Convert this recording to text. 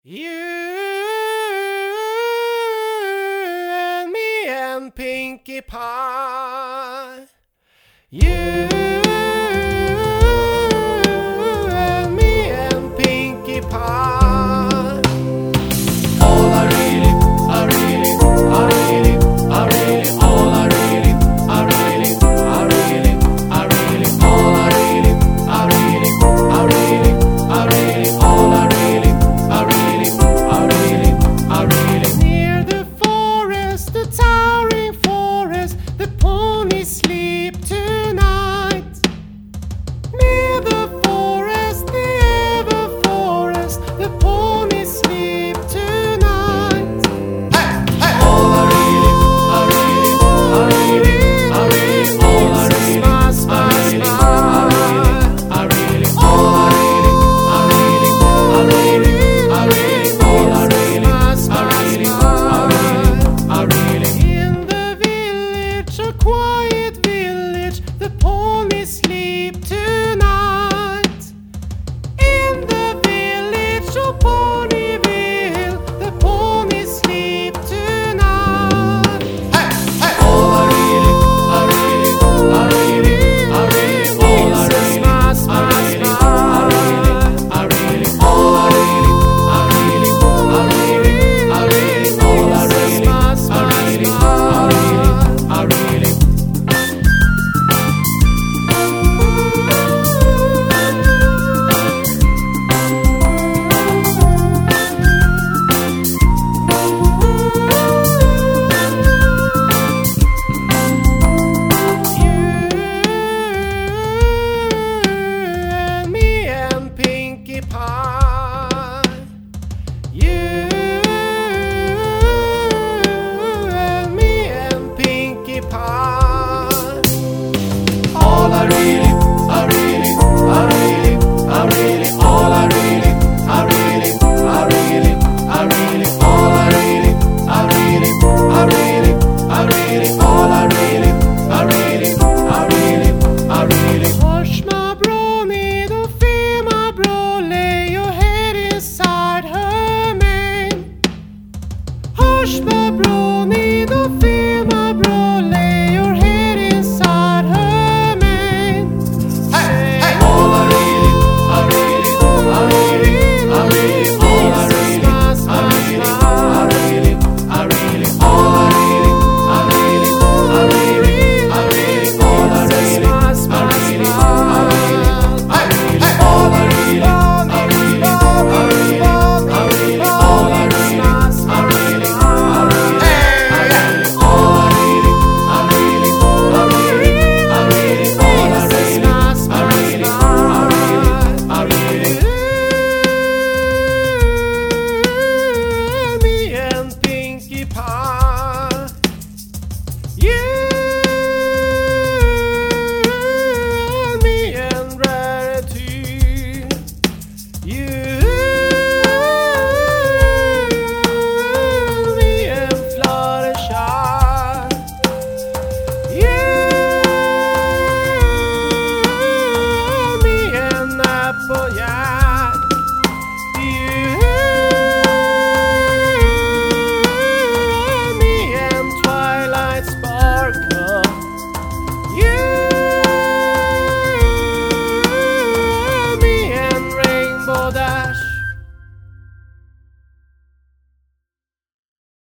You and me and Pinkie Pie. You and me and Pinkie Pie. All I really, all I really, all I really, all I really, all I really, all I really, all I really, near the forest, the towering forest, the ponies sleep tonight. Near the forest, the ever forest, the ponies sleep tonight. All I really, all I really, all I really, all I really, in the village, a quiet village, the ponies sleep tonight. In the village of Ponyville, the ponies sleep tonight. All I really, all I really, all I really, all I really, all I really, all I really, Pinkie Pie. You and me and Pinkie Pie. All I really, I really, I really, I really, all I really, I really, I really, I really, all I really, I really, I really, I really, all I really, I really, I really, I really. Hush my brony, då fe my bro, lay your head inside her mane. Hush my brony, då fe my bro, lay your head inside her mane. All I really, I really, I really, I really, all I really, I really, I really, I really, all I really, I really, I really, I really, all I really, I really, I really, all I really, I really, I really, I really, all I really, I really, I really, all I really, I really, I really, I really, all I really, I really, I really, me and Pinkie Pie. You and me and Rarity. You